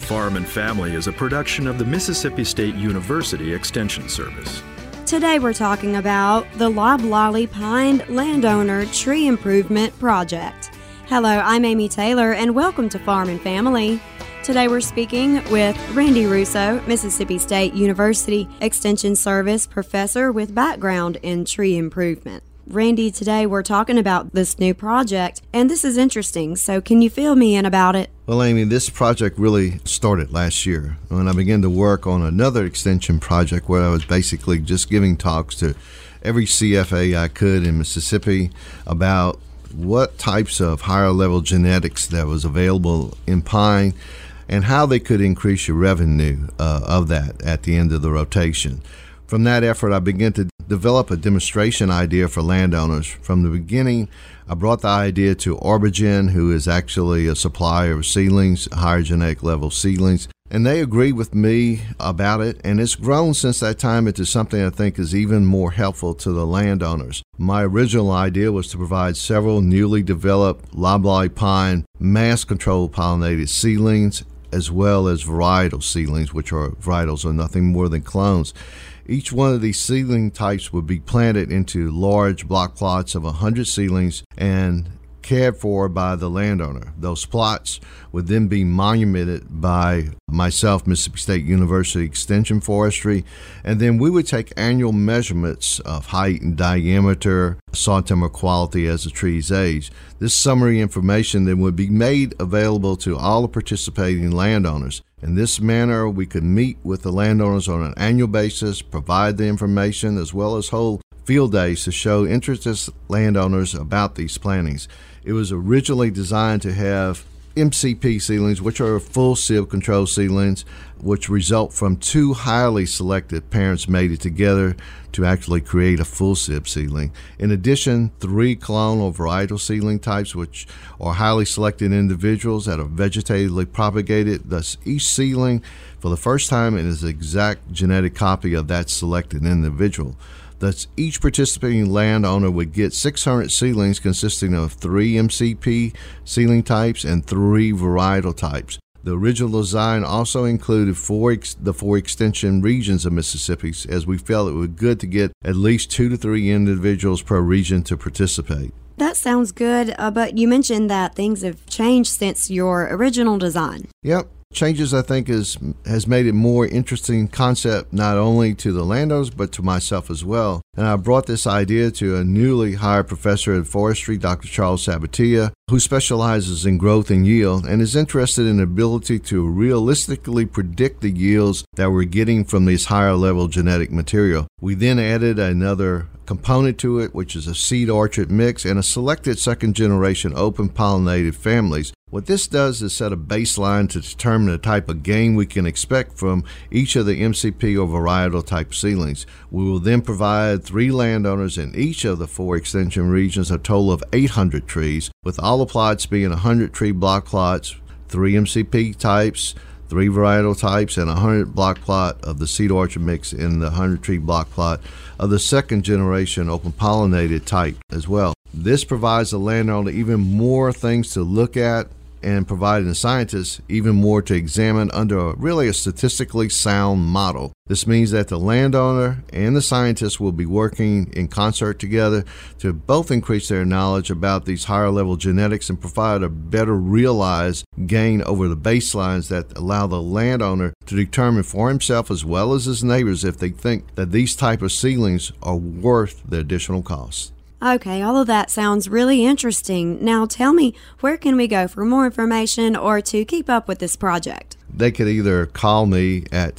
Farm and Family is a production of the Mississippi State University Extension Service. Today we're talking about the Loblolly Pine Landowner Tree Improvement Project. Hello, I'm Amy Taylor, and welcome to Farm and Family. Today we're speaking with Randy Russo, Mississippi State University Extension Service professor with background in tree improvement. Randy, today we're talking about this new project, and this is interesting, so can you fill me in about it? Well, Amy, this project really started last year when I began to work on another extension project where I was basically just giving talks to every CFA I could in Mississippi about what types of higher level genetics that was available in pine and how they could increase your revenue of that at the end of the rotation. From that effort, I began to develop a demonstration idea for landowners. From the beginning, I brought the idea to Orbigen, who is actually a supplier of seedlings, higher genetic level seedlings, and they agreed with me about it, and it's grown since that time into something I think is even more helpful to the landowners. My original idea was to provide several newly developed loblolly pine mass-controlled pollinated seedlings, as well as varietal seedlings, which are varietals are nothing more than clones. Each one of these seedling types would be planted into large block plots of 100 seedlings and cared for by the landowner. Those plots would then be monumented by myself, Mississippi State University Extension Forestry, and then we would take annual measurements of height and diameter, saw timber quality as the trees age. This summary information then would be made available to all the participating landowners. In this manner, we could meet with the landowners on an annual basis, provide the information, as well as hold field days to show interested landowners about these plantings. It was originally designed to have MCP seedlings, which are full sib control seedlings, which result from two highly selected parents mated together to actually create a full sib seedling. In addition, 3 clonal varietal seedling types, which are highly selected individuals that are vegetatively propagated. Thus, each seedling, for the first time, is an exact genetic copy of that selected individual. Thus, each participating landowner would get 600 seedlings consisting of 3 MCP seedling types and 3 varietal types. The original design also included the 4 extension regions of Mississippi, as we felt it was good to get at least 2 to 3 individuals per region to participate. That sounds good, but you mentioned that things have changed since your original design. Yep. Changes, I think, has made it more interesting concept not only to the landowners but to myself as well. And I brought this idea to a newly hired professor in forestry, Dr. Charles Sabatia, who specializes in growth and yield and is interested in the ability to realistically predict the yields that we're getting from this higher level genetic material. We then added another component to it, which is a seed orchard mix and a selected second generation open pollinated families. What this does is set a baseline to determine the type of gain we can expect from each of the MCP or varietal type seedlings. We will then provide 3 landowners in each of the 4 extension regions a total of 800 trees, with all the plots being 100 tree block plots, 3 MCP types, 3 varietal types, and 100 block plot of the seed orchard mix in the 100 tree block plot of the second generation open pollinated type as well. This provides the landowner even more things to look at and providing the scientists even more to examine under a statistically sound model. This means that the landowner and the scientists will be working in concert together to both increase their knowledge about these higher level genetics and provide a better realized gain over the baselines that allow the landowner to determine for himself as well as his neighbors if they think that these type of seedlings are worth the additional cost. Okay, all of that sounds really interesting. Now tell me, where can we go for more information or to keep up with this project? They could either call me at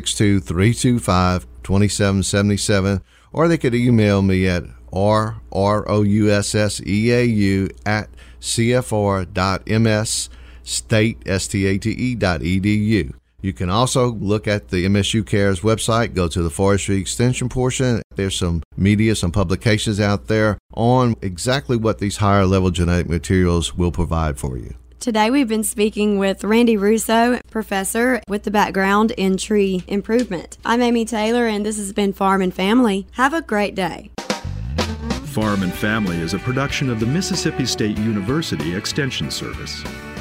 662-325-2777 or they could email me at roussea@cfr.msstate.edu. You can also look at the MSU Cares website, go to the forestry extension portion. There's some media, some publications out there on exactly what these higher level genetic materials will provide for you. Today we've been speaking with Randy Russo, professor with the background in tree improvement. I'm Amy Taylor, and this has been Farm and Family. Have a great day. Farm and Family is a production of the Mississippi State University Extension Service.